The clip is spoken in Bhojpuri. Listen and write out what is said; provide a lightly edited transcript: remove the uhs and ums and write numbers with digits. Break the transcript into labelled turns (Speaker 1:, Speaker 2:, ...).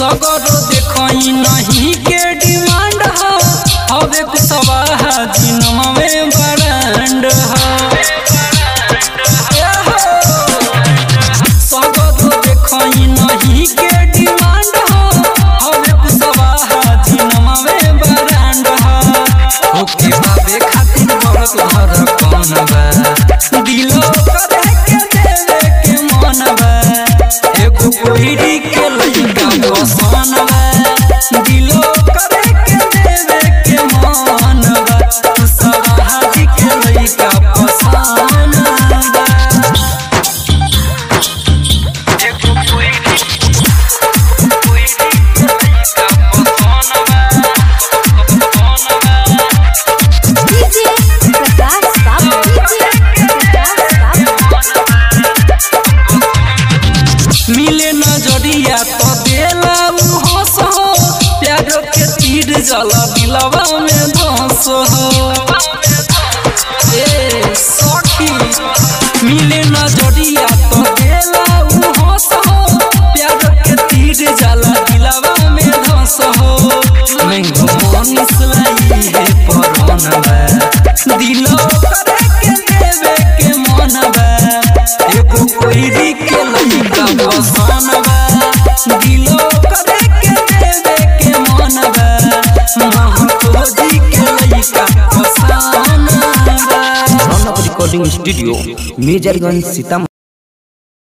Speaker 1: सगरो देखई नहीं के डिमांड हो हवे कुसवा जिनमा में ब्रांड हो सगरो देखई नहीं के डिमांड हो हवे कुसवा जिनमा में ब्रांड हो ओके बाबे खातिर बहुत घर कौन बा दिलो करे के देवे के मन बा एगो कोईरी के लइका पसंद बा दिलो करे के देवे के मन बा सब हाजी के लइका पसंद बा एगो कोईरी के लइका पसंद बा
Speaker 2: डीजे प्रकाश बाबू
Speaker 1: मिले नजरिया तो देला हंस हो प्यार के तीर जला दिलवा में धंस हो ए सखी मिले नजरिया तो देला हंस हो प्यार के तीर जला दिलवा में धंस हो मैंगो मनीष लाई है परवन बा दिलो करे के देवे के मन बा एगो कोईरी के लइका पसंद बा दिलो करे के देवे के मन बा महतो जी के लइका पसंद बा।
Speaker 3: Recording studio Majorganj Sitamarhi.